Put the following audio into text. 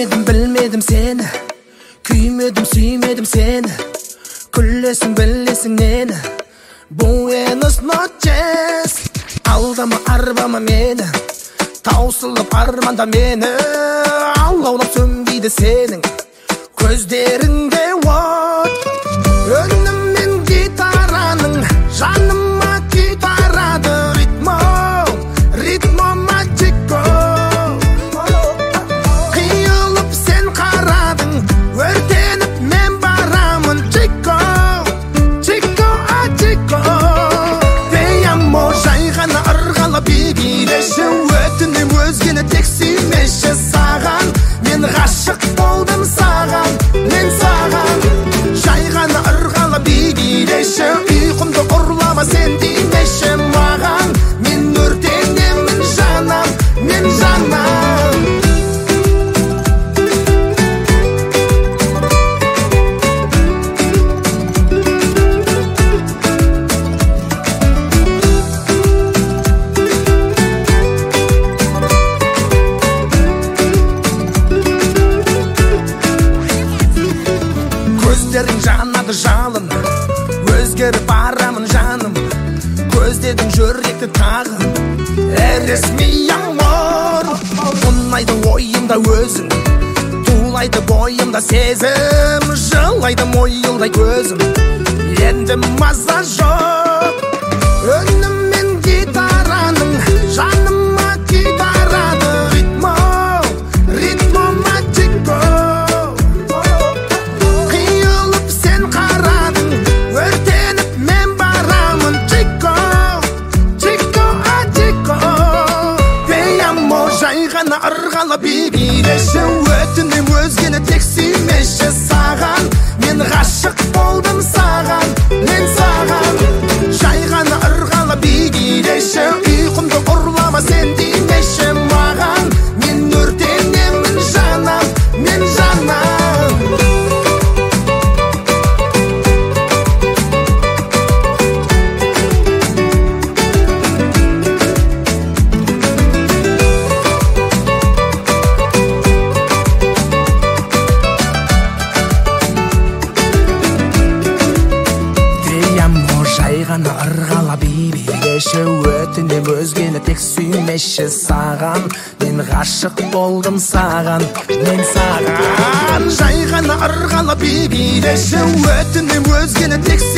Bilmedim seni, kuymedim suymedim seni. Күлесің білесің нені, Buenos noches. Алдама арбама мені, таусылып арманда мені. Алаулап сөнбейді сенің көздеріңде от. Өніммен гитараның жаныма күй тарады. Ритмо, ритмо мачико. Қиылып сен қарадың, өртеніп мен барамын. Чико, чико, а чико. Deyamo, жай ғана ырғалап билеші. Өтінем өзгені тек сүймеші. Саған мен ғашық болдым, саған мен саған. Жай ғана ырғалап билеші. Ұйқымды ұрлама сен деймеші маған. Мен өртенемін жанам, мен жанам. Көздерің жанады жалын, өзгеріп барамын жаным. Көздерің жүректі тағы, әресми амор. Ұнайды ойымда өзің, тулайды бойымда сезім. Жылайды мойылдай көзім, енді маза жоқ. Өніммен гитараның жаныма күй тарады. Ритмо, ритмо мачико. Қиылып сен қарадың, өртеніп мен барамын. Чико, чико, а чико. Deyamo, жай ғана ырғалап билеші. Өтінем өзгені тек сүймеші. Саған мен ғашық болдым, саған мен саған. Жай ғана ырғалап билеші. Ұйқымды ұрлама сен деймеші маған. Мен өртенемін жанам, мен жанам. Deyamo, жай ғана ырғалап билеші. Өтінем өзгені тек сүймеші. Саған мен ғашық болдым, саған мен саған. Жай ғана ырғалап билеші. Өтінем өзгені тек